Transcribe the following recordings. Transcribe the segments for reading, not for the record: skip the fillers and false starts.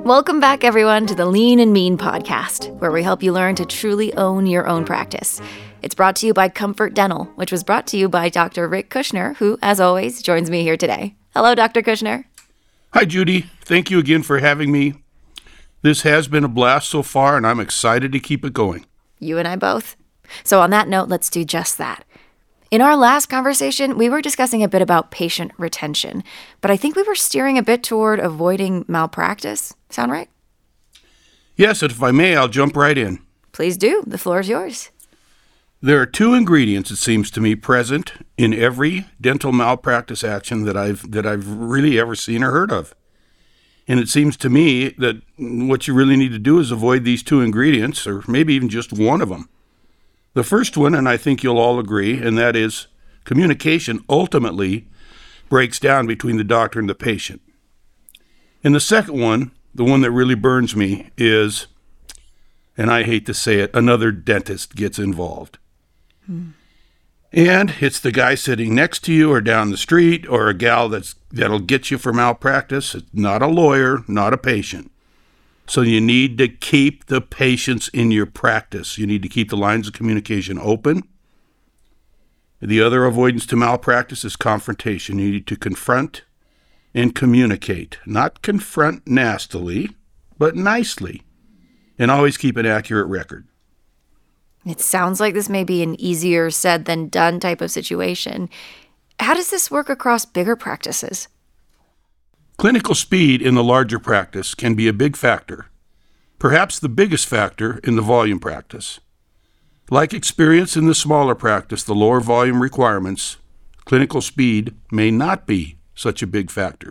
Welcome back, everyone, to the Lean and Mean podcast, where we help you learn to truly own your own practice. It's brought to you by Comfort Dental, which was brought to you by Dr. Rick Kushner, who, as always, joins me here today. Hello, Dr. Kushner. Hi, Judy. Thank you again for having me. This has been a blast so far, and I'm excited to keep it going. You and I both. So on that note, let's do just that. In our last conversation, we were discussing a bit about patient retention, but I think we were steering a bit toward avoiding malpractice. Sound right? Yes, and if I may, I'll jump right in. Please do. The floor is yours. There are two ingredients, it seems to me, present in every dental malpractice action that I've really ever seen or heard of. And it seems to me that what you really need to do is avoid these two ingredients, or maybe even just one of them. The first one, and I think you'll all agree, and that is communication ultimately breaks down between the doctor and the patient. And the second one, the one that really burns me, is, and I hate to say it, another dentist gets involved. And it's the guy sitting next to you or down the street or a gal that'll get you for malpractice. It's not a lawyer, not a patient. So you need to keep the patients in your practice. You need to keep the lines of communication open. The other avoidance to malpractice is confrontation. You need to confront and communicate. Not confront nastily, but nicely. And always keep an accurate record. It sounds like this may be an easier said than done type of situation. How does this work across bigger practices? Clinical speed in the larger practice can be a big factor, perhaps the biggest factor in the volume practice. Like experience in the smaller practice, the lower volume requirements, clinical speed may not be such a big factor.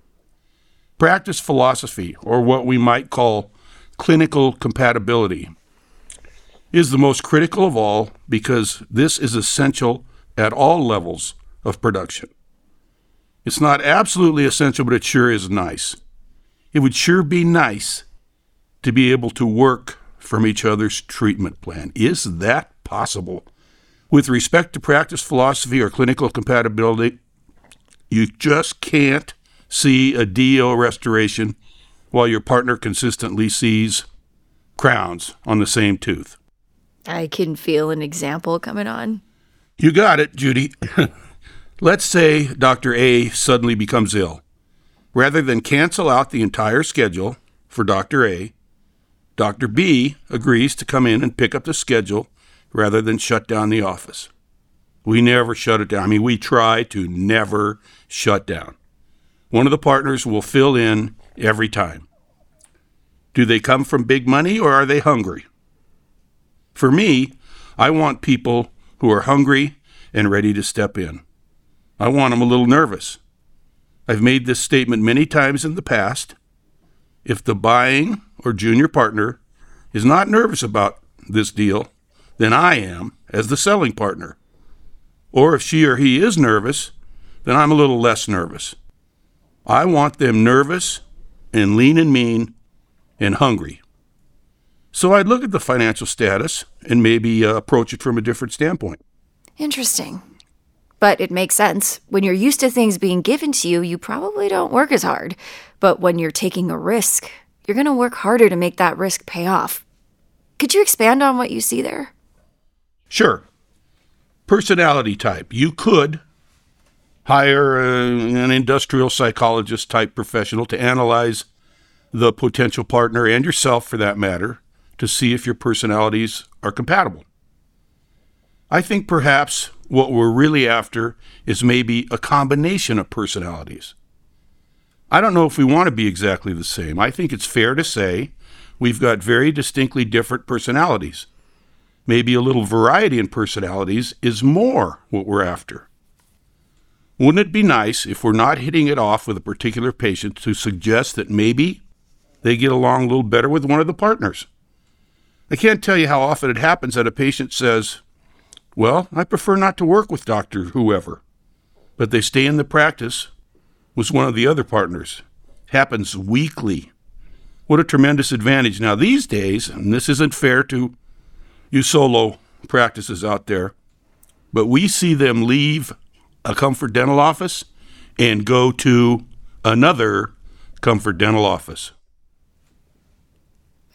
Practice philosophy, or what we might call clinical compatibility, is the most critical of all because this is essential at all levels of production. It's not absolutely essential, but it sure is nice. It would sure be nice to be able to work from each other's treatment plan. Is that possible? With respect to practice philosophy or clinical compatibility, you just can't see a DO restoration while your partner consistently sees crowns on the same tooth. I can feel an example coming on. You got it, Judy. Let's say Dr. A suddenly becomes ill. Rather than cancel out the entire schedule for Dr. A, Dr. B agrees to come in and pick up the schedule rather than shut down the office. We never shut it down. I mean, we try to never shut down. One of the partners will fill in every time. Do they come from big money or are they hungry? For me, I want people who are hungry and ready to step in. I want them a little nervous. I've made this statement many times in the past. If the buying or junior partner is not nervous about this deal, then I am as the selling partner. Or if she or he is nervous, then I'm a little less nervous. I want them nervous and lean and mean and hungry. So I'd look at the financial status and maybe approach it from a different standpoint. Interesting. But it makes sense. When you're used to things being given to you, you probably don't work as hard. But when you're taking a risk, you're going to work harder to make that risk pay off. Could you expand on what you see there? Sure. Personality type. You could hire an industrial psychologist type professional to analyze the potential partner and yourself for that matter to see if your personalities are compatible. I think perhaps what we're really after is maybe a combination of personalities. I don't know if we want to be exactly the same. I think it's fair to say we've got very distinctly different personalities. Maybe a little variety in personalities is more what we're after. Wouldn't it be nice if we're not hitting it off with a particular patient to suggest that maybe they get along a little better with one of the partners? I can't tell you how often it happens that a patient says, well, I prefer not to work with Dr. whoever, but they stay in the practice with one of the other partners. Happens weekly. What a tremendous advantage. Now these days, and this isn't fair to you solo practices out there, but we see them leave a Comfort Dental office and go to another Comfort Dental office.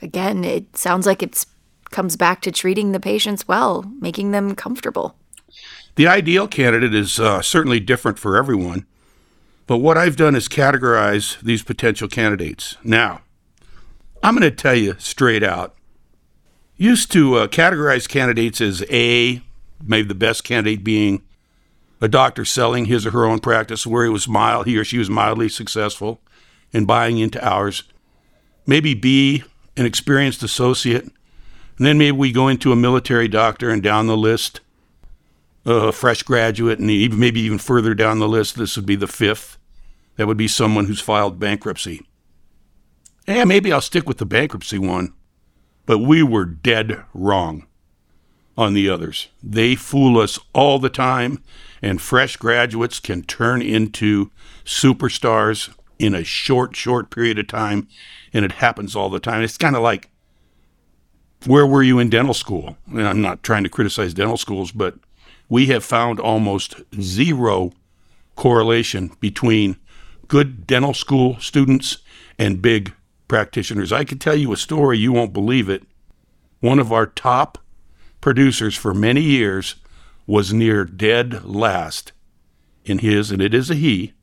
Again, it sounds like it comes back to treating the patients well, making them comfortable. The ideal candidate is certainly different for everyone, but what I've done is categorize these potential candidates. Now, I'm going to tell you straight out, used to categorize candidates as A, maybe the best candidate being a doctor selling his or her own practice where he or she was mildly successful in buying into ours. Maybe B, an experienced associate. And then maybe we go into a military doctor and down the list, a fresh graduate, and maybe even further down the list, this would be the fifth. That would be someone who's filed bankruptcy. Yeah, maybe I'll stick with the bankruptcy one. But we were dead wrong on the others. They fool us all the time, and fresh graduates can turn into superstars in a short period of time, and it happens all the time. It's kind of like, where were you in dental school? And I'm not trying to criticize dental schools, but we have found almost zero correlation between good dental school students and big practitioners. I could tell you a story, you won't believe it. One of our top producers for many years was near dead last in his, and it is a he,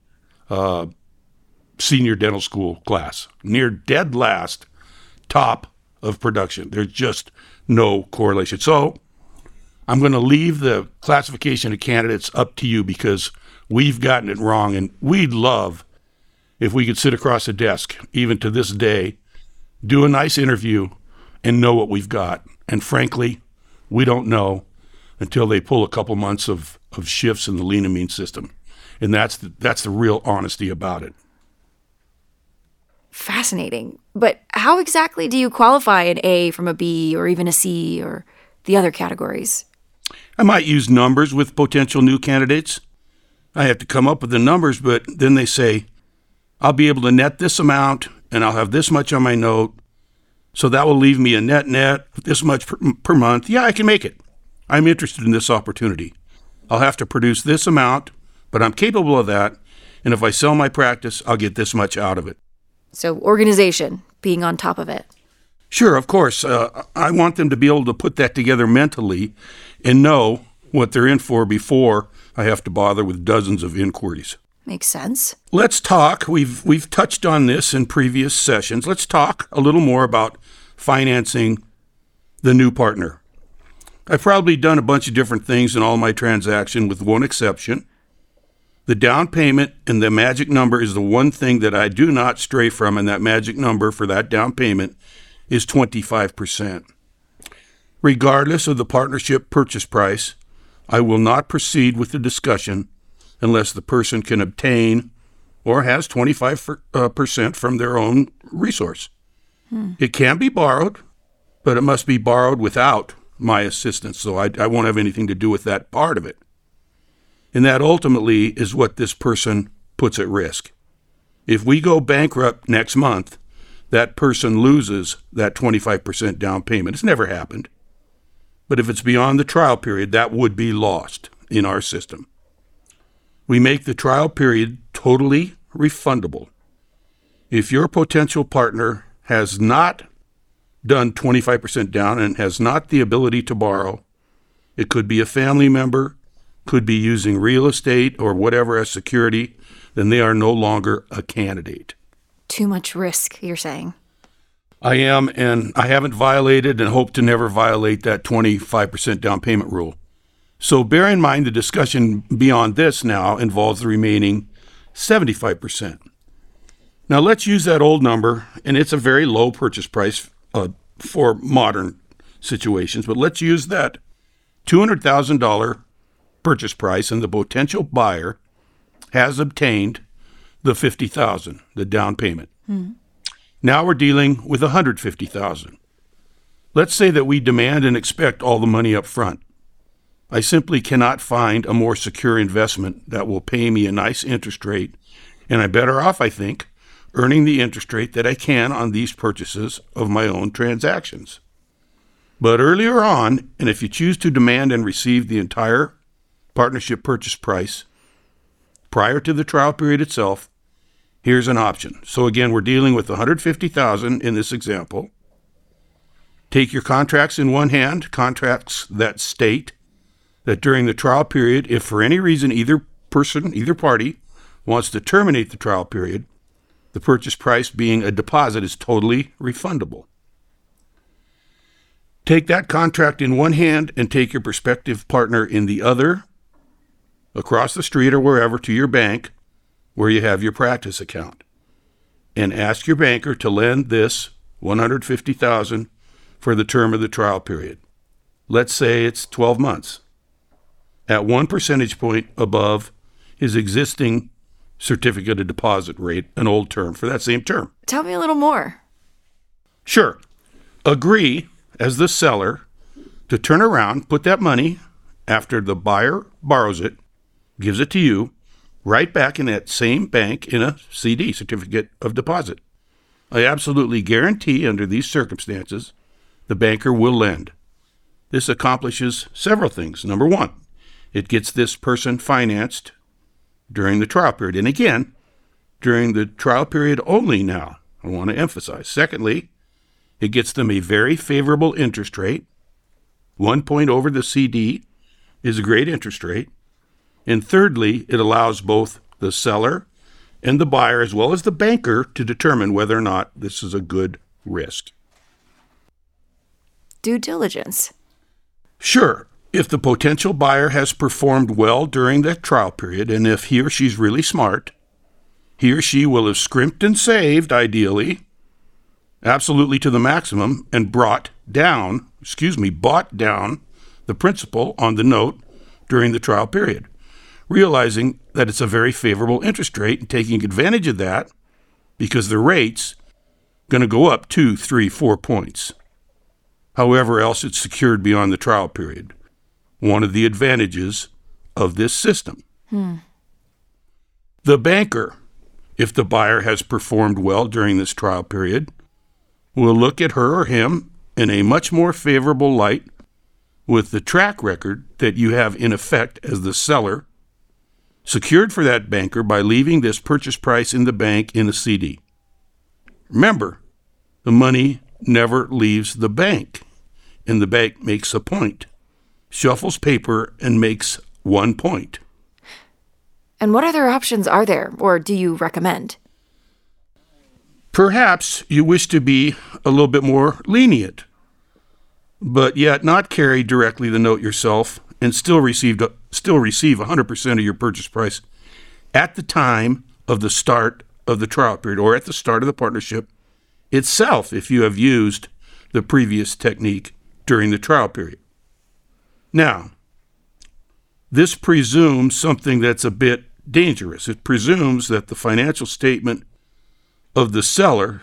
senior dental school class. Near dead last, top of production. There's just no correlation. So I'm going to leave the classification of candidates up to you because we've gotten it wrong, and we'd love if we could sit across a desk, even to this day, do a nice interview and know what we've got. And frankly, we don't know until they pull a couple months of shifts in the lean and mean system. And that's the real honesty about it. Fascinating. But how exactly do you qualify an A from a B or even a C or the other categories? I might use numbers with potential new candidates. I have to come up with the numbers, but then they say, I'll be able to net this amount and I'll have this much on my note. So that will leave me a net this much per month. Yeah, I can make it. I'm interested in this opportunity. I'll have to produce this amount, but I'm capable of that. And if I sell my practice, I'll get this much out of it. So organization, being on top of it. Sure, of course. I want them to be able to put that together mentally and know what they're in for before I have to bother with dozens of inquiries. Makes sense. Let's talk. We've touched on this in previous sessions. Let's talk a little more about financing the new partner. I've probably done a bunch of different things in all my transactions with one exception. The down payment and the magic number is the one thing that I do not stray from, and that magic number for that down payment is 25%. Regardless of the partnership purchase price, I will not proceed with the discussion unless the person can obtain or has 25% from their own resource. It can be borrowed, but it must be borrowed without my assistance, so I won't have anything to do with that part of it. And that ultimately is what this person puts at risk. If we go bankrupt next month, that person loses that 25% down payment. It's never happened. But if it's beyond the trial period, that would be lost in our system. We make the trial period totally refundable. If your potential partner has not done 25% down and has not the ability to borrow, it could be a family member, could be using real estate or whatever as security, then they are no longer a candidate. Too much risk, you're saying. I am, and I haven't violated and hope to never violate that 25% down payment rule. So bear in mind the discussion beyond this now involves the remaining 75%. Now let's use that old number, and it's a very low purchase price for modern situations, but let's use that $200,000 purchase price, and the potential buyer has obtained the $50,000, the down payment. Now we're dealing with $150,000. Let's say that we demand and expect all the money up front. I simply cannot find a more secure investment that will pay me a nice interest rate, and I'm better off, I think, earning the interest rate that I can on these purchases of my own transactions. But earlier on, and if you choose to demand and receive the entire partnership purchase price prior to the trial period itself, here's an option. So again, we're dealing with $150,000 in this example. Take your contracts in one hand, contracts that state that during the trial period, if for any reason either party wants to terminate the trial period, the purchase price being a deposit is totally refundable. Take that contract in one hand and take your prospective partner in the other, across the street or wherever, to your bank where you have your practice account, and ask your banker to lend this $150,000 for the term of the trial period. Let's say it's 12 months, at 1 percentage point above his existing certificate of deposit rate, an old term for that same term. Tell me a little more. Sure. Agree as the seller to turn around, put that money, after the buyer borrows it, gives it to you, right back in that same bank in a CD, certificate of deposit. I absolutely guarantee under these circumstances, the banker will lend. This accomplishes several things. Number one, it gets this person financed during the trial period. And again, during the trial period only now, I want to emphasize. Secondly, it gets them a very favorable interest rate. 1 point over the CD is a great interest rate. And thirdly, it allows both the seller and the buyer, as well as the banker, to determine whether or not this is a good risk. Due diligence. Sure. If the potential buyer has performed well during that trial period, and if he or she's really smart, he or she will have scrimped and saved, ideally, absolutely to the maximum, and bought down the principal on the note during the trial period, realizing that it's a very favorable interest rate and taking advantage of that because the rate's going to go up 2, 3, 4 points. However else it's secured beyond the trial period. One of the advantages of this system. The banker, if the buyer has performed well during this trial period, will look at her or him in a much more favorable light with the track record that you have in effect as the seller, secured for that banker by leaving this purchase price in the bank in a CD. Remember, the money never leaves the bank, and the bank makes a point, shuffles paper, and makes 1 point. And what other options are there, or do you recommend? Perhaps you wish to be a little bit more lenient, but yet not carry directly the note yourself and still receive 100% of your purchase price at the time of the start of the trial period, or at the start of the partnership itself if you have used the previous technique during the trial period. Now, this presumes something that's a bit dangerous. It presumes that the financial statement of the seller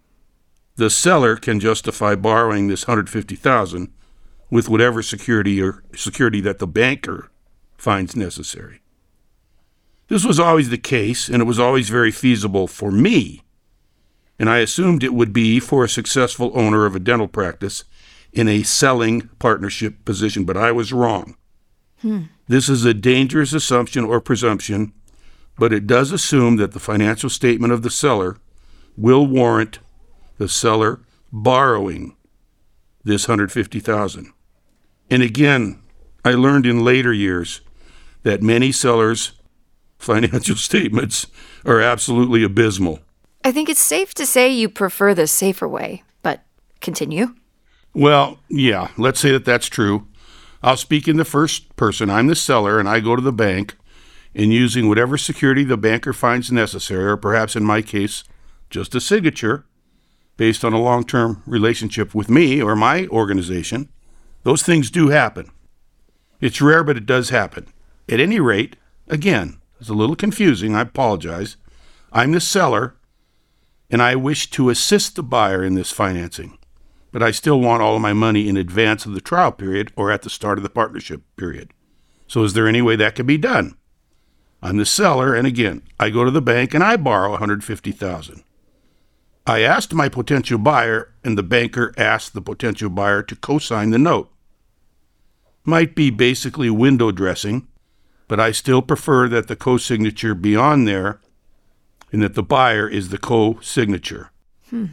can justify borrowing this $150,000 with whatever security that the banker finds necessary. This was always the case, and it was always very feasible for me, and I assumed it would be for a successful owner of a dental practice in a selling partnership position, but I was wrong. This is a dangerous assumption or presumption, but it does assume that the financial statement of the seller will warrant the seller borrowing this $150,000. And again, I learned in later years that many sellers' financial statements are absolutely abysmal. I think it's safe to say you prefer the safer way, but continue. Well, yeah, let's say that that's true. I'll speak in the first person. I'm the seller, and I go to the bank, and using whatever security the banker finds necessary, or perhaps in my case, just a signature, based on a long-term relationship with me or my organization, those things do happen. It's rare, but it does happen. At any rate, again, it's a little confusing, I apologize. I'm the seller, and I wish to assist the buyer in this financing, but I still want all of my money in advance of the trial period or at the start of the partnership period. So is there any way that can be done? I'm the seller, and again, I go to the bank and I borrow $150,000. I asked my potential buyer, and the banker asked the potential buyer to co-sign the note. Might be basically window dressing, but I still prefer that the co-signature be on there and that the buyer is the co-signature.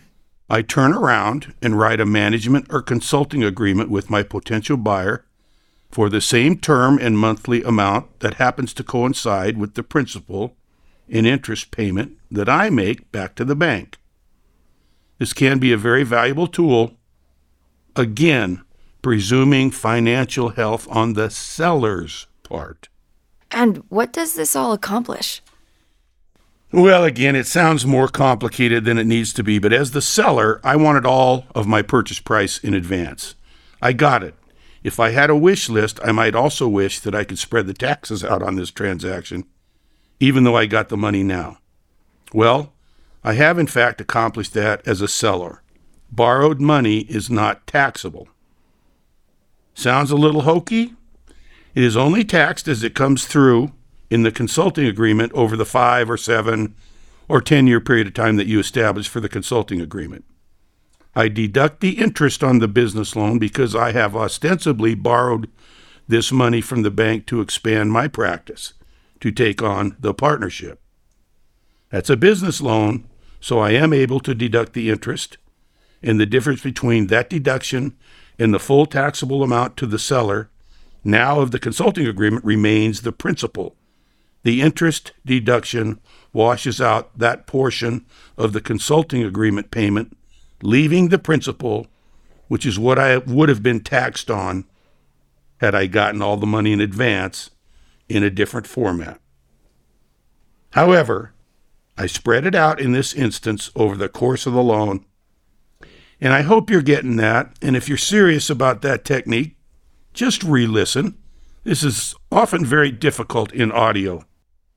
I turn around and write a management or consulting agreement with my potential buyer for the same term and monthly amount that happens to coincide with the principal and interest payment that I make back to the bank. This can be a very valuable tool, again, presuming financial health on the seller's part. And what does this all accomplish? Well, again, it sounds more complicated than it needs to be, but as the seller, I wanted all of my purchase price in advance. I got it. If I had a wish list, I might also wish that I could spread the taxes out on this transaction, even though I got the money now. Well, I have in fact accomplished that as a seller. Borrowed money is not taxable. Sounds a little hokey? It is only taxed as it comes through in the consulting agreement over the 5 or 7 or 10-year period of time that you establish for the consulting agreement. I deduct the interest on the business loan because I have ostensibly borrowed this money from the bank to expand my practice, to take on the partnership. That's a business loan, so I am able to deduct the interest, and the difference between that deduction and the full taxable amount to the seller now of the consulting agreement remains the principal. The interest deduction washes out that portion of the consulting agreement payment, leaving the principal, which is what I would have been taxed on had I gotten all the money in advance in a different format. However, I spread it out in this instance over the course of the loan, and I hope you're getting that. And if you're serious about that technique, just re-listen. This is often very difficult in audio.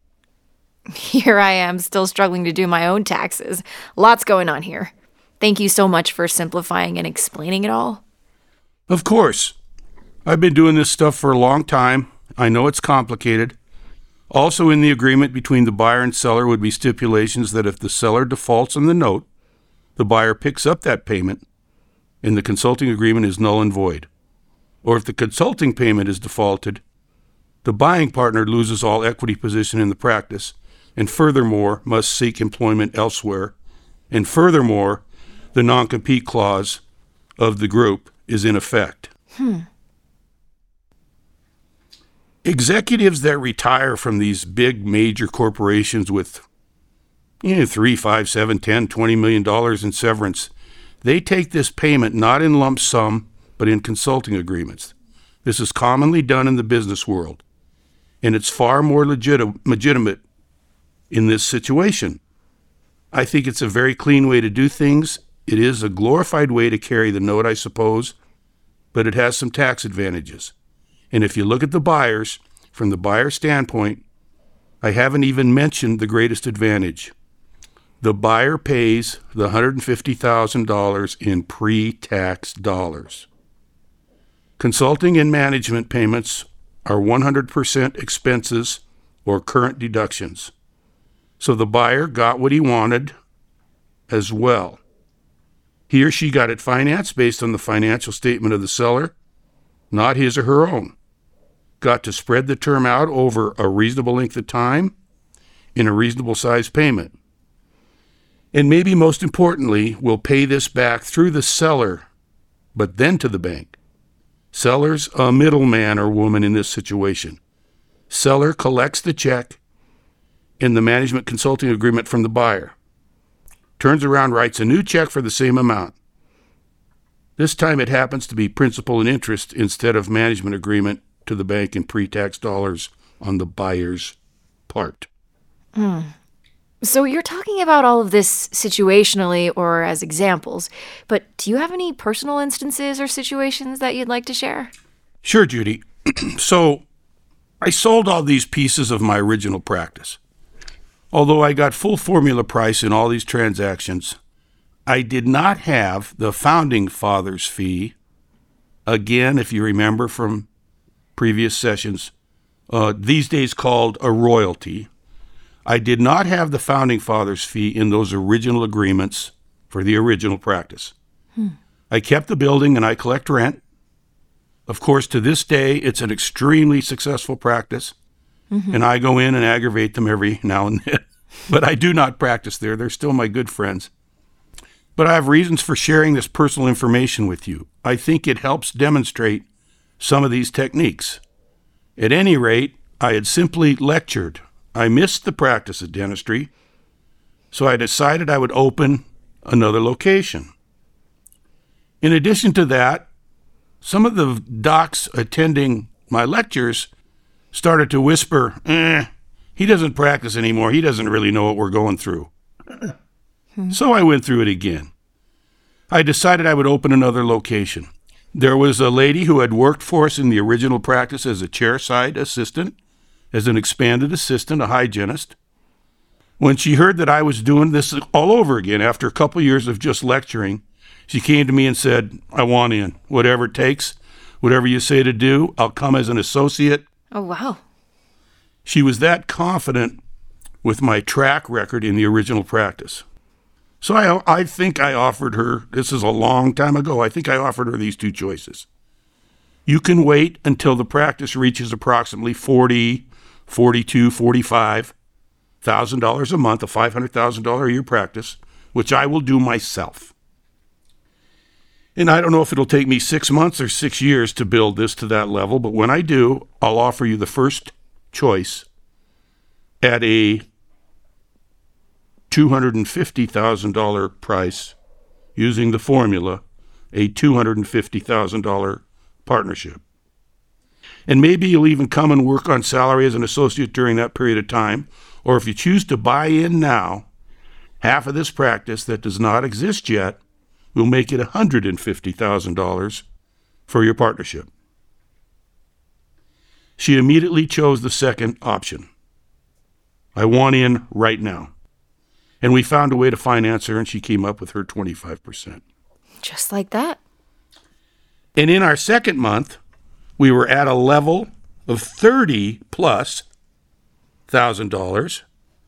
Here I am, still struggling to do my own taxes. Lots going on here. Thank you so much for simplifying and explaining it all. Of course. I've been doing this stuff for a long time. I know it's complicated. Also in the agreement between the buyer and seller would be stipulations that if the seller defaults on the note, the buyer picks up that payment and the consulting agreement is null and void. Or if the consulting payment is defaulted, the buying partner loses all equity position in the practice and furthermore must seek employment elsewhere. And furthermore, the non-compete clause of the group is in effect. Executives that retire from these big major corporations with $3, $5, $7, $10, $20 million in severance, they take this payment not in lump sum, but in consulting agreements. This is commonly done in the business world, and it's far more legitimate in this situation. I think it's a very clean way to do things. It is a glorified way to carry the note, I suppose, but it has some tax advantages. And if you look at the buyers, from the buyer standpoint, I haven't even mentioned the greatest advantage. The buyer pays the $150,000 in pre-tax dollars. Consulting and management payments are 100% expenses or current deductions. So the buyer got what he wanted as well. He or she got it financed based on the financial statement of the seller, not his or her own. Got to spread the term out over a reasonable length of time in a reasonable size payment. And maybe most importantly, will pay this back through the seller, but then to the bank. Seller's a middleman or woman in this situation. Seller collects the check in the management consulting agreement from the buyer. Turns around, writes a new check for the same amount. This time it happens to be principal and interest instead of management agreement to the bank in pre-tax dollars on the buyer's part. So you're talking about all of this situationally or as examples, but do you have any personal instances or situations that you'd like to share? Sure, Judy. So I sold all these pieces of my original practice. Although I got full formula price in all these transactions, I did not have the founding father's fee. Again, if you remember from previous sessions, these days called a royalty. I did not have the founding father's fee in those original agreements for the original practice. I kept the building and I collect rent. Of course, to this day, it's an extremely successful practice, and I go in and aggravate them every now and then. But I do not practice there. They're still my good friends. But I have reasons for sharing this personal information with you. I think it helps demonstrate some of these techniques. At any rate, I had simply lectured. I missed the practice of dentistry, so I decided I would open another location. In addition to that, some of the docs attending my lectures started to whisper, he doesn't practice anymore. He doesn't really know what we're going through. So I went through it again. I decided I would open another location. There was a lady who had worked for us in the original practice as a chairside assistant, as an expanded assistant, a hygienist. When she heard that I was doing this all over again after a couple years of just lecturing, she came to me and said, I want in. Whatever it takes, whatever you say to do, I'll come as an associate. Oh, wow. She was that confident with my track record in the original practice. So I think I offered her, this is a long time ago, I think I offered her these two choices. You can wait until the practice reaches approximately $40,000, $42,000, $45,000 a month, a $500,000 a year practice, which I will do myself. And I don't know if it'll take me 6 months or 6 years to build this to that level, but when I do, I'll offer you the first choice at a $250,000 price using the formula, a $250,000 partnership. And maybe you'll even come and work on salary as an associate during that period of time, or if you choose to buy in now, half of this practice that does not exist yet will make it $150,000 for your partnership. She immediately chose the second option. I want in right now. And we found a way to finance her, and she came up with her 25%. Just like that. And in our second month, we were at a level of $30,000+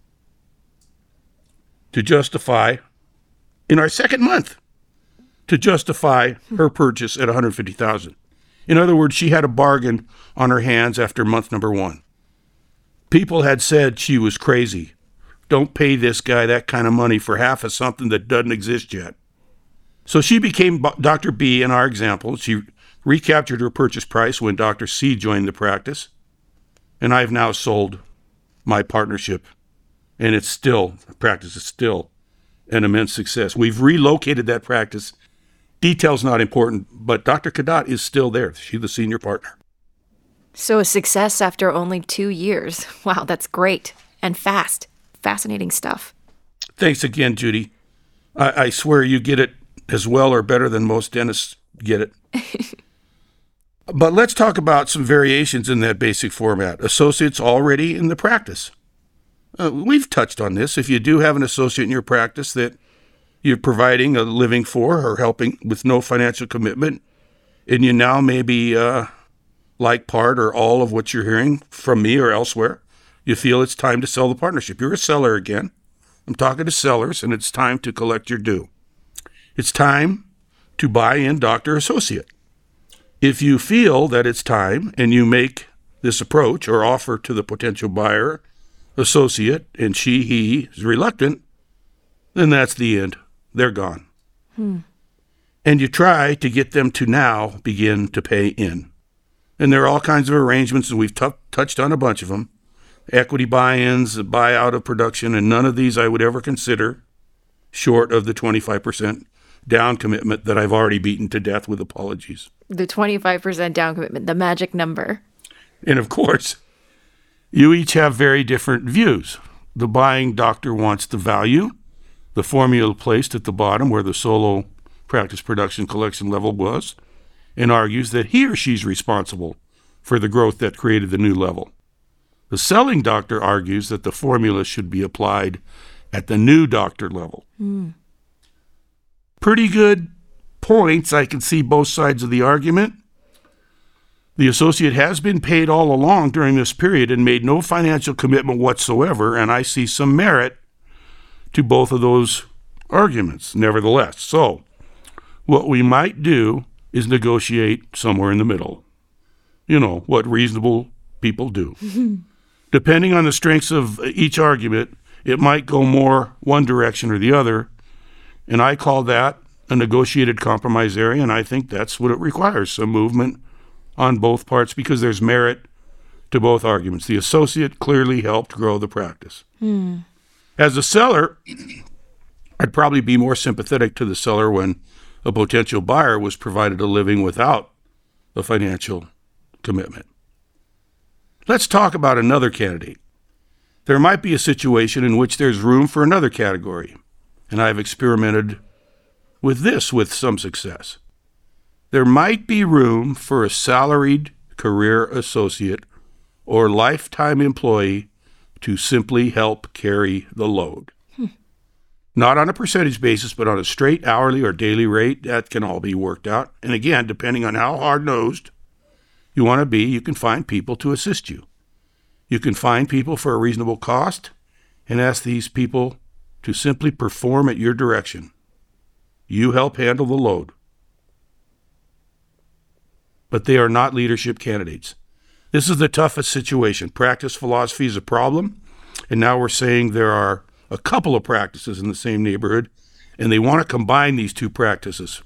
to justify, in our second month, to justify her purchase at $150,000. In other words, she had a bargain on her hands after month number 1. People had said she was crazy. Don't pay this guy that kind of money for half of something that doesn't exist yet. So she became Dr. B in our example. She recaptured her purchase price when Dr. C joined the practice. And I've now sold my partnership. And the practice is still an immense success. We've relocated that practice. Detail's not important, but Dr. Cadotte is still there. She's the senior partner. So a success after only 2 years. Wow, that's great. And fast. Fascinating stuff. Thanks again, Judy. I swear you get it as well or better than most dentists get it. But let's talk about some variations in that basic format. Associates already in the practice. We've touched on this. If you do have an associate in your practice that you're providing a living for or helping with no financial commitment, and you now maybe like part or all of what you're hearing from me or elsewhere, you feel it's time to sell the partnership. You're a seller again. I'm talking to sellers, and it's time to collect your due. It's time to buy in Dr. Associate. If you feel that it's time and you make this approach or offer to the potential buyer, associate, and he is reluctant, then that's the end. They're gone. And you try to get them to now begin to pay in. And there are all kinds of arrangements, and we've touched on a bunch of them. Equity buy-ins, buyout of production, and none of these I would ever consider short of the 25% down commitment that I've already beaten to death with apologies. The 25% down commitment, the magic number. And of course, you each have very different views. The buying doctor wants the value, the formula placed at the bottom where the solo practice production collection level was, and argues that he or she's responsible for the growth that created the new level. The selling doctor argues that the formula should be applied at the new doctor level. Pretty good points. I can see both sides of the argument. The associate has been paid all along during this period and made no financial commitment whatsoever, and I see some merit to both of those arguments, nevertheless. So, what we might do is negotiate somewhere in the middle. You know, what reasonable people do. Depending on the strengths of each argument, it might go more one direction or the other, And I call that a negotiated compromise area, and I think that's what it requires, some movement on both parts, because there's merit to both arguments. The associate clearly helped grow the practice. As a seller, I'd probably be more sympathetic to the seller when a potential buyer was provided a living without a financial commitment. Let's talk about another candidate. There might be a situation in which there's room for another category, and I've experimented with this with some success. There might be room for a salaried career associate or lifetime employee to simply help carry the load. Not on a percentage basis, but on a straight hourly or daily rate. That can all be worked out. And again, depending on how hard-nosed you want to be, you can find people to assist you. You can find people for a reasonable cost and ask these people to simply perform at your direction. You help handle the load. But they are not leadership candidates. This is the toughest situation. Practice philosophy is a problem, and now we're saying there are a couple of practices in the same neighborhood, and they want to combine these two practices.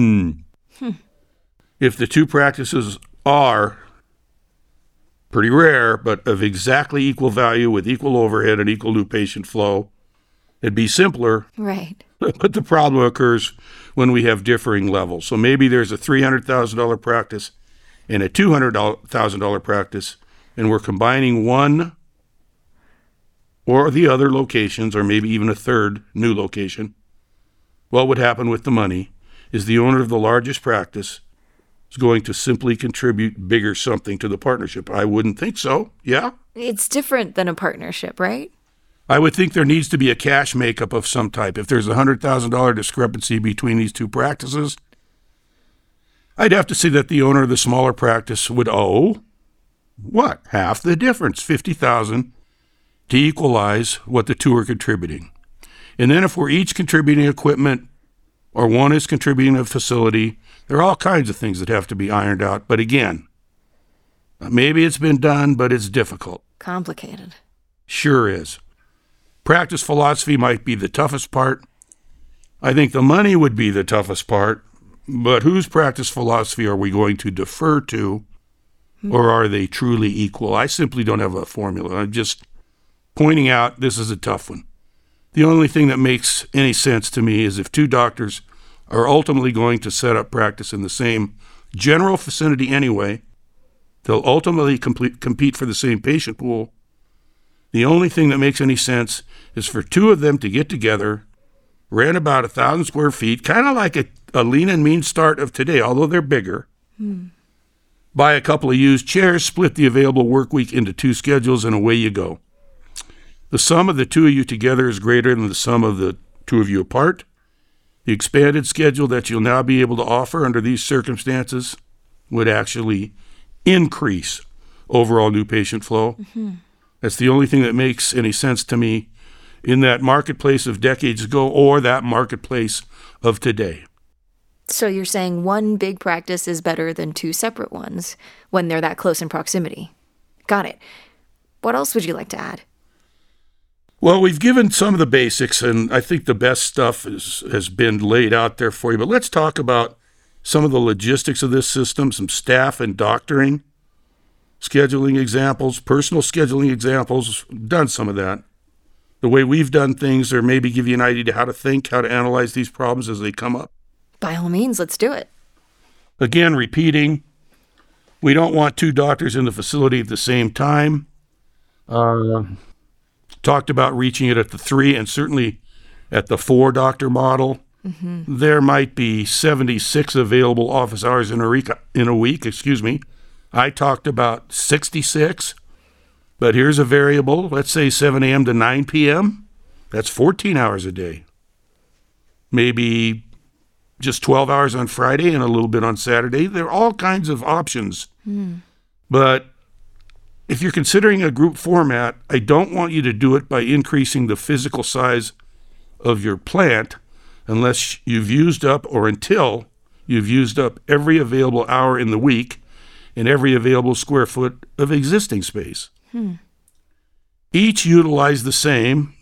If the two practices are pretty rare, but of exactly equal value with equal overhead and equal new patient flow, it'd be simpler. Right. But the problem occurs when we have differing levels. So maybe there's a $300,000 practice and a $200,000 practice, and we're combining one or the other locations, or maybe even a third new location. What would happen with the money is the owner of the largest practice is going to simply contribute bigger something to the partnership. I wouldn't think so. Yeah? It's different than a partnership, right? I would think there needs to be a cash makeup of some type. If there's a $100,000 discrepancy between these two practices, I'd have to say that the owner of the smaller practice would owe, what? Half the difference, $50,000, to equalize what the two are contributing. And then if we're each contributing equipment, or one is contributing a facility, there are all kinds of things that have to be ironed out. But again, maybe it's been done, but it's difficult. Complicated. Sure is. Practice philosophy might be the toughest part. I think the money would be the toughest part. But whose practice philosophy are we going to defer to, or are they truly equal? I simply don't have a formula. I'm just pointing out this is a tough one. The only thing that makes any sense to me is if two doctors are ultimately going to set up practice in the same general vicinity anyway, they'll ultimately compete for the same patient pool. The only thing that makes any sense is for two of them to get together, rent about 1,000 square feet, kind of like a lean and mean start of today, although they're bigger. Buy a couple of used chairs, split the available work week into two schedules, and away you go. The sum of the two of you together is greater than the sum of the two of you apart. The expanded schedule that you'll now be able to offer under these circumstances would actually increase overall new patient flow. That's the only thing that makes any sense to me in that marketplace of decades ago or that marketplace of today. So you're saying one big practice is better than two separate ones when they're that close in proximity. Got it. What else would you like to add? Well, we've given some of the basics, and I think the best stuff has been laid out there for you. But let's talk about some of the logistics of this system, some staff and doctoring, scheduling examples, personal scheduling examples. We've done some of that. The way we've done things, or maybe give you an idea how to think, how to analyze these problems as they come up. By all means, let's do it. Again, repeating, we don't want two doctors in the facility at the same time. Talked about reaching it at the 3 and certainly at the 4 doctor model. There might be 76 available office hours in a week. I talked about 66, but here's a variable. Let's say 7 a.m. to 9 p.m. That's 14 hours a day. Maybe just 12 hours on Friday and a little bit on Saturday. There are all kinds of options. But if you're considering a group format, I don't want you to do it by increasing the physical size of your plant unless you've used up, or until you've used up, every available hour in the week and every available square foot of existing space. Each utilize the same,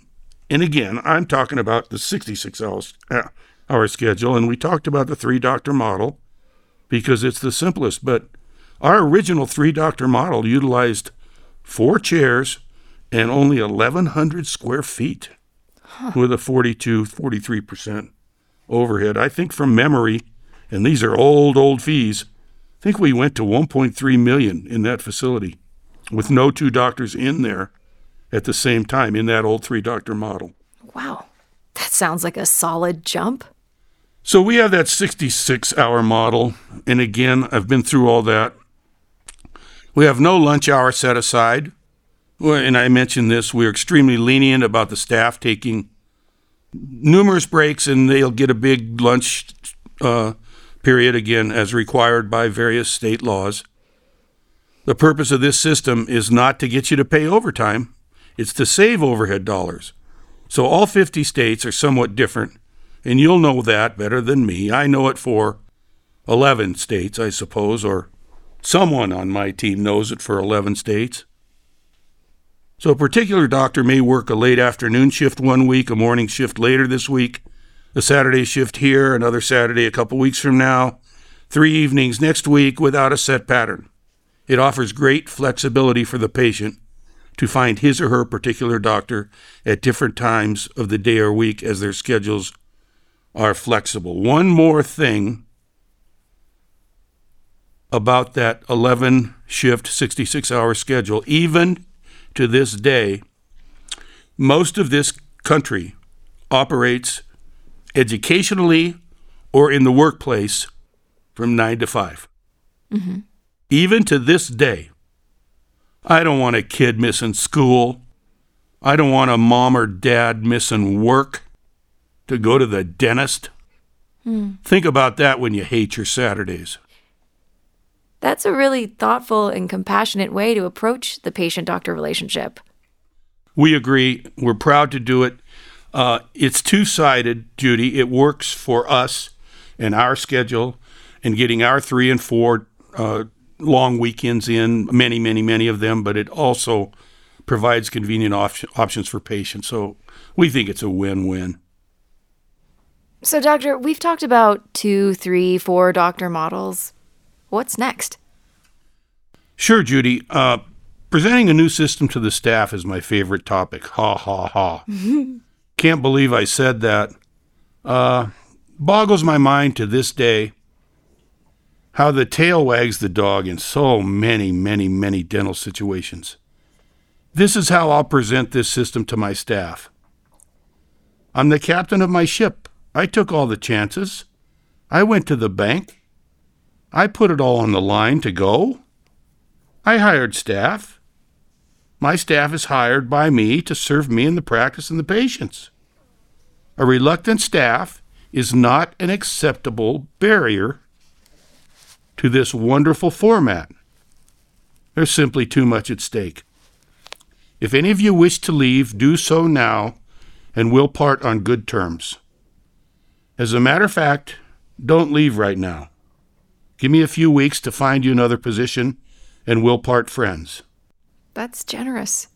And again, I'm talking about the 66 hour schedule, and we talked about the 3-doctor model because it's the simplest. But our original 3-doctor model utilized 4 chairs and only 1,100 square feet with a 43% overhead. I think from memory, and these are old fees, I think we went to $1.3 million in that facility with no 2 doctors in there at the same time in that old 3-doctor model. Wow, that sounds like a solid jump. So we have that 66-hour model, and again, I've been through all that. We have no lunch hour set aside, and I mentioned this, we're extremely lenient about the staff taking numerous breaks, and they'll get a big lunch period again as required by various state laws. The purpose of this system is not to get you to pay overtime. It's to save overhead dollars. So all 50 states are somewhat different, and you'll know that better than me. I know it for 11 states, I suppose, or someone on my team knows it for 11 states. So a particular doctor may work a late afternoon shift one week, a morning shift later this week, a Saturday shift here, another Saturday a couple weeks from now, 3 evenings next week without a set pattern. It offers great flexibility for the patient to find his or her particular doctor at different times of the day or week as their schedules are flexible. One more thing about that 11-shift, 66-hour schedule. Even to this day, most of this country operates educationally or in the workplace from 9 to 5. Mm-hmm. Even to this day, I don't want a kid missing school. I don't want a mom or dad missing work to go to the dentist. Think about that when you hate your Saturdays. That's a really thoughtful and compassionate way to approach the patient-doctor relationship. We agree. We're proud to do it. It's two-sided, Judy. It works for us and our schedule and getting our 3 and 4 long weekends in, many of them, but it also provides convenient options for patients. So we think it's a win-win. So, Doctor, we've talked about 2, 3, 4 doctor models. What's next? Sure, Judy. Presenting a new system to the staff is my favorite topic. Ha, ha, ha. Can't believe I said that. Boggles my mind to this day how the tail wags the dog in so many dental situations. This is how I'll present this system to my staff. I'm the captain of my ship. I took all the chances. I went to the bank. I put it all on the line to go. I hired staff. My staff is hired by me to serve me in the practice and the patients. A reluctant staff is not an acceptable barrier to this wonderful format. There's simply too much at stake. If any of you wish to leave, do so now, and we'll part on good terms. As a matter of fact, don't leave right now. Give me a few weeks to find you another position, and we'll part friends. That's generous.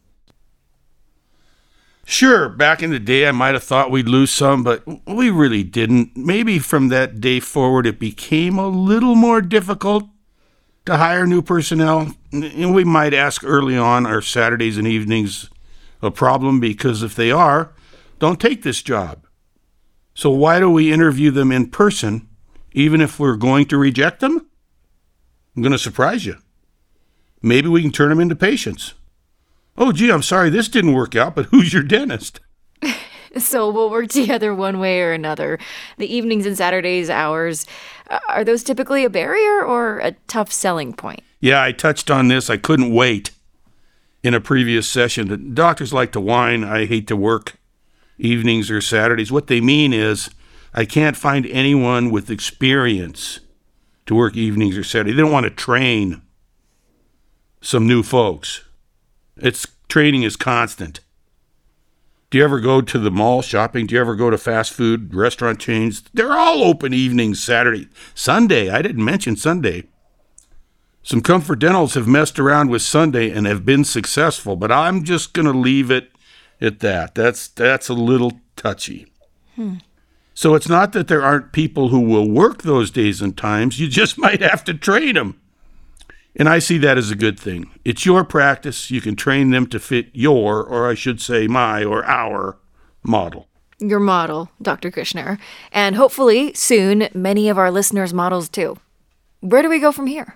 Sure, back in the day I might have thought we'd lose some, but we really didn't. Maybe from that day forward it became a little more difficult to hire new personnel. And we might ask early on, are Saturdays and evenings a problem? Because if they are, don't take this job. So why do we interview them in person, even if we're going to reject them? I'm going to surprise you. Maybe we can turn them into patients. Oh, gee, I'm sorry this didn't work out, but who's your dentist? So we'll work together one way or another. The evenings and Saturdays hours, are those typically a barrier or a tough selling point? Yeah, I touched on this. I couldn't wait in a previous session. The doctors like to whine. I hate to work evenings or Saturdays. What they mean is I can't find anyone with experience to work evenings or Saturdays. They don't want to train some new folks. Training is constant. Do you ever go to the mall shopping? Do you ever go to fast food restaurant chains? They're all open evenings, Saturday. Sunday, I didn't mention Sunday. Some Comfort Dentals have messed around with Sunday and have been successful, but I'm just going to leave it at that. That's a little touchy. So it's not that there aren't people who will work those days and times. You just might have to train them. And I see that as a good thing. It's your practice. You can train them to fit your, or I should say my or our model. Your model, Dr. Kushner. And hopefully soon, many of our listeners' models too. Where do we go from here?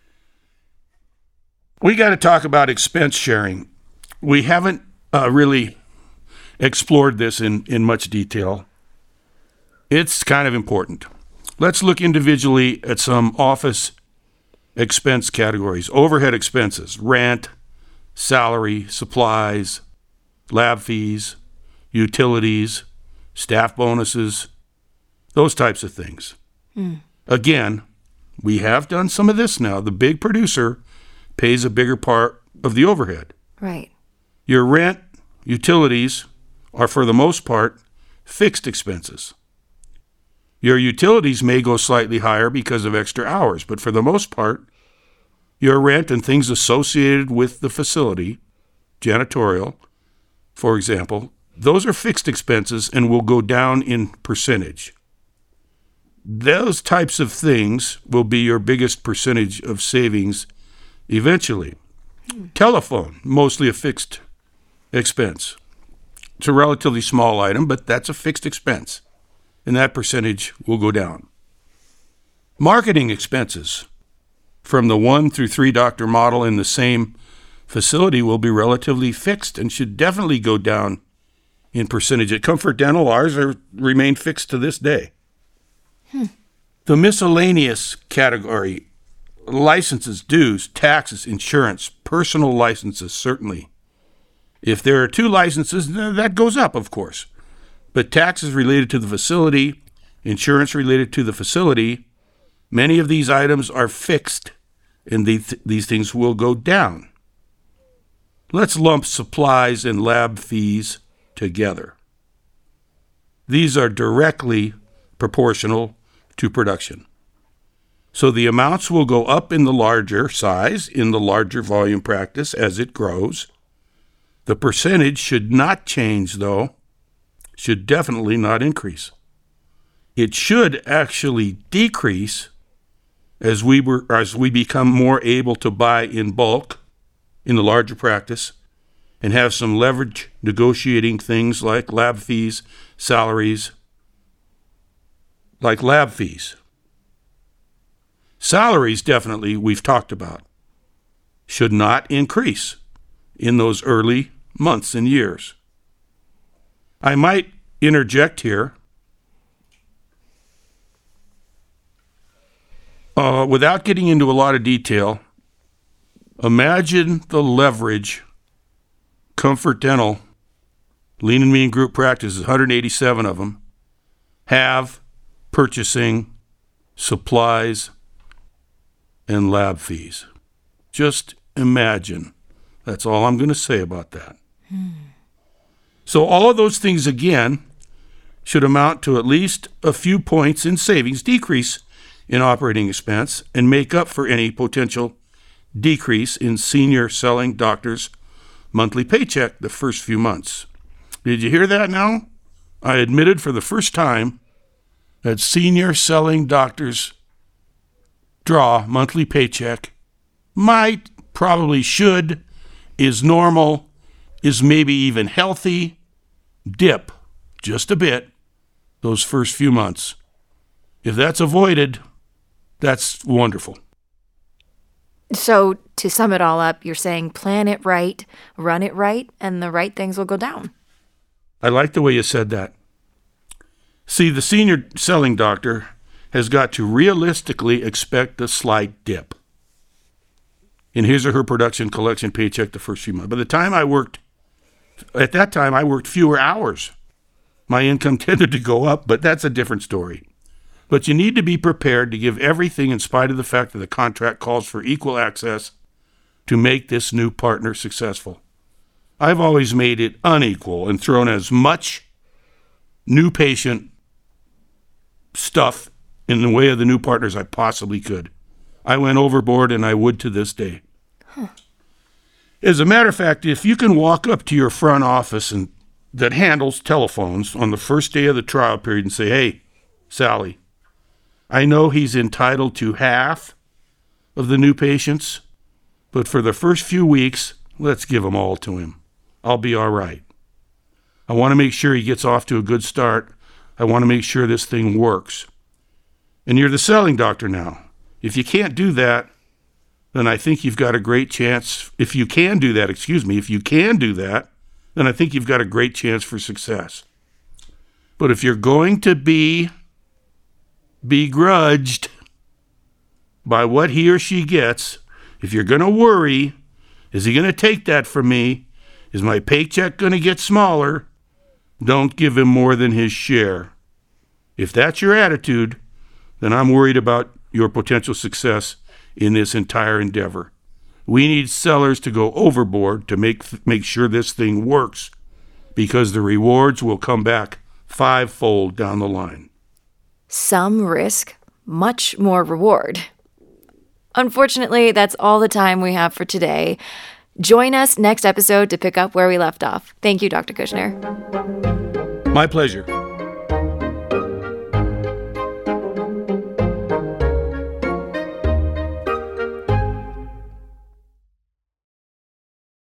We got to talk about expense sharing. We haven't really explored this in much detail. It's kind of important. Let's look individually at some office expense categories. Overhead expenses, rent, salary, supplies, lab fees, utilities, staff bonuses, those types of things. Again, we have done some of this now. The big producer pays a bigger part of the overhead. Right. Your rent, utilities are for the most part fixed expenses. Your utilities may go slightly higher because of extra hours, but for the most part, your rent and things associated with the facility, janitorial, for example, those are fixed expenses and will go down in percentage. Those types of things will be your biggest percentage of savings eventually. Telephone, mostly a fixed expense. It's a relatively small item, but that's a fixed expense, and that percentage will go down. Marketing expenses from the 1 through 3 doctor model in the same facility will be relatively fixed and should definitely go down in percentage. At Comfort Dental, ours remain fixed to this day. The miscellaneous category, licenses, dues, taxes, insurance, personal licenses, certainly. If there are 2 licenses, that goes up, of course. But taxes related to the facility, insurance related to the facility, many of these items are fixed, and these things will go down. Let's lump supplies and lab fees together. These are directly proportional to production. So the amounts will go up in the larger size, in the larger volume practice as it grows. The percentage should not change, though, should definitely not increase. It should actually decrease as we become more able to buy in bulk in the larger practice and have some leverage negotiating things like lab fees, salaries, like lab fees. Salaries, definitely, we've talked about, should not increase in those early months and years. I might interject here. Without getting into a lot of detail, imagine the leverage Comfort Dental, Lean and Mean Group Practices, 187 of them, have purchasing supplies and lab fees. Just imagine. That's all I'm going to say about that. So all of those things, again, should amount to at least a few points in savings, decrease in operating expense, and make up for any potential decrease in senior selling doctors' monthly paycheck the first few months. Did you hear that now? I admitted for the first time that senior selling doctors draw monthly paycheck might, probably should, is normal, is maybe even healthy, dip just a bit those first few months. If that's avoided, that's wonderful. So to sum it all up, you're saying plan it right, run it right, and the right things will go down. I like the way you said that. See, the senior selling doctor has got to realistically expect a slight dip in his or her production collection paycheck the first few months. By the time I worked fewer hours. My income tended to go up, but that's a different story. But you need to be prepared to give everything in spite of the fact that the contract calls for equal access to make this new partner successful. I've always made it unequal and thrown as much new patient stuff in the way of the new partners I possibly could. I went overboard, and I would to this day. As a matter of fact, if you can walk up to your front office and that handles telephones on the first day of the trial period and say, hey, Sally, I know he's entitled to half of the new patients, but for the first few weeks, let's give them all to him. I'll be all right. I want to make sure he gets off to a good start. I want to make sure this thing works. And you're the selling doctor now. If you can't do that, then I think you've got a great chance. If you can do that, then I think you've got a great chance for success. But if you're going to be begrudged by what he or she gets, if you're going to worry, is he going to take that from me? Is my paycheck going to get smaller? Don't give him more than his share. If that's your attitude, then I'm worried about your potential success in this entire endeavor. We need sellers to go overboard to make sure this thing works, because the rewards will come back fivefold down the line. Some risk, much more reward. Unfortunately, that's all the time we have for today. Join us next episode to pick up where we left off. Thank you, Dr. Kushner. My pleasure.